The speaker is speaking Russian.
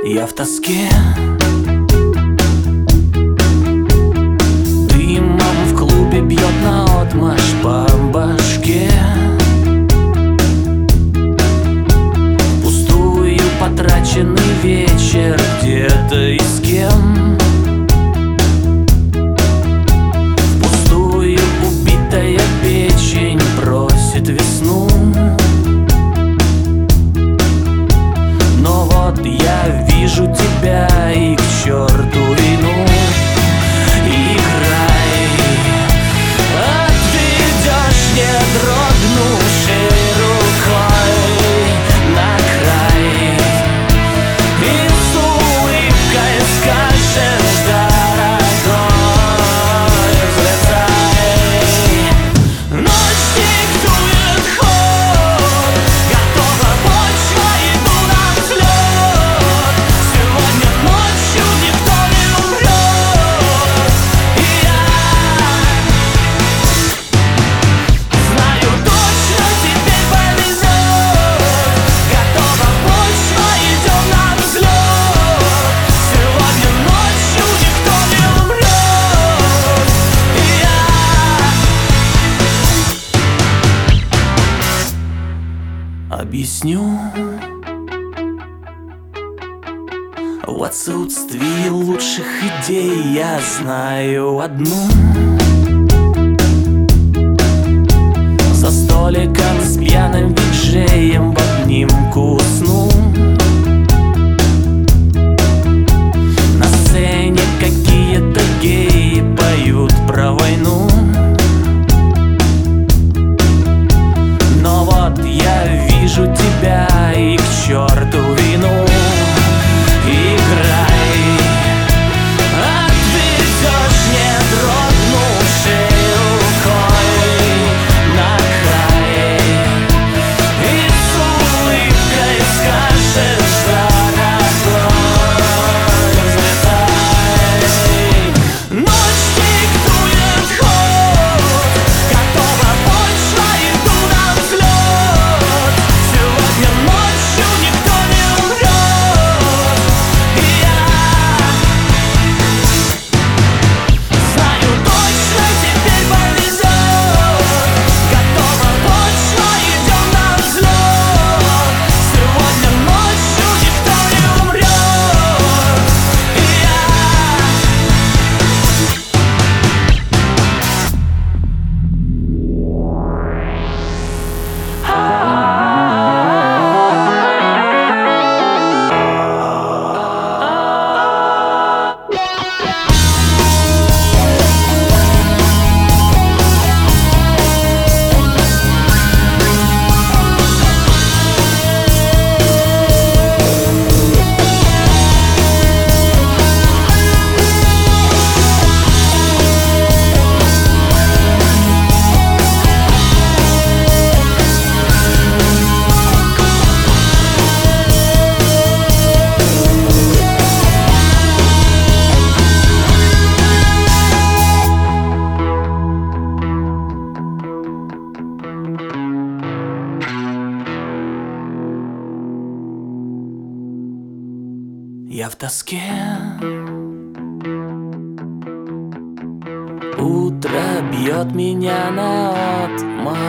Я в тоске. Дымом в клубе бьет наотмашь по башке. Пустую потраченный вечер где-то и с кем. Впустую убитая печень просит весну. Но вот я вижу тебя и к черту вину. Играй, отведешь не дрогнувшей рукой на край и с улыбкой скажешь: дорогой, взлетай. Ночь диктует ход, готова почва, иду на взлет. Сегодня ночью никто не умрет. И я знаю точно, теперь повезет. Готова почва, идем на взлет. Сегодня ночью никто не умрет. И я объясню. В отсутствии лучших идей я знаю одну. За столиком с пьяным диджеем в обнимку усну. На сцене какие-то геи поют про войну. Но вот я вижу тебя и к черту вину. Играй, отведешь не дрогнувшей рукой на край и с улыбкой скажешь: дорогой, взлетай. Ночь диктует ход, готова почва, иду на взлет. Сегодня ночью никто не умрет. И я знаю точно, теперь повезет. Готова почва, идем на взлет. Сегодня ночью никто не умрет. И я Я в тоске. Утро бьет меня наотмашь.